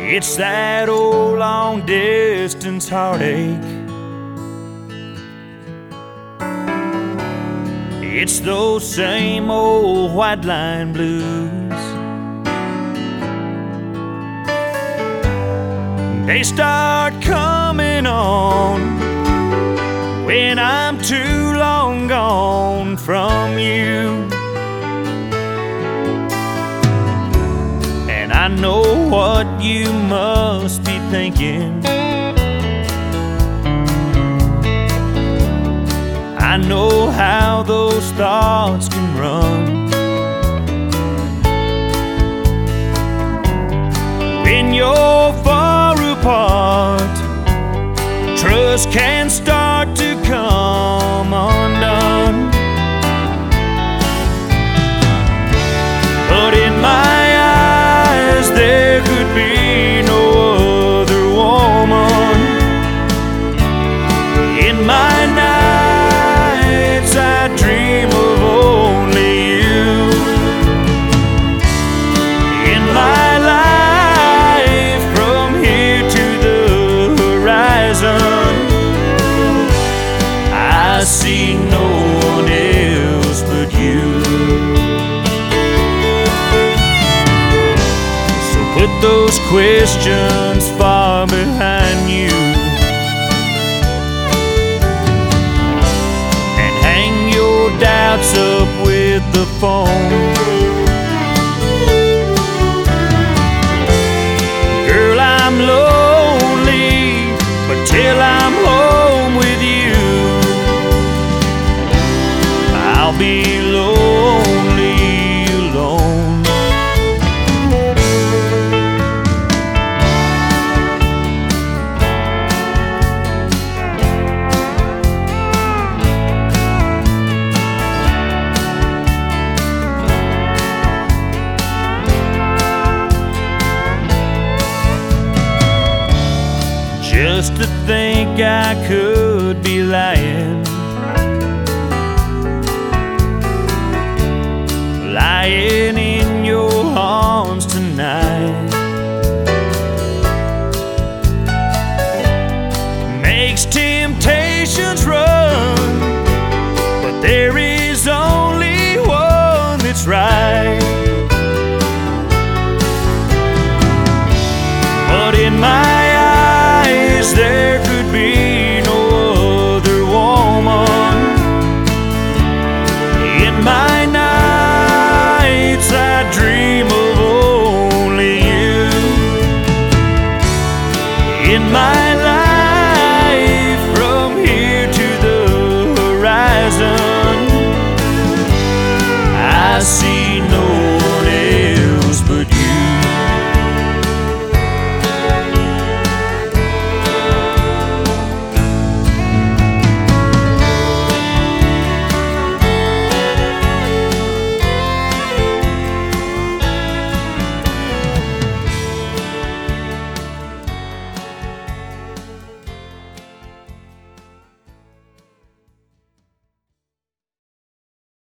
It's that old long distance heartache. It's those same old white line blues. They start coming on when I'm too long gone from you. And I know what you must be thinking. I know how those thoughts can run when you're far apart. Trust can start to come undone. But in my eyes there could be no other woman. In my nights I dream of only you. In my life from here to the horizon, I see no one else but you. So put those questions far behind you and hang your doubts up with the phone. Girl, I'm lonely, but till I'm home with you, I'll be lonely alone. Just to think I could be lying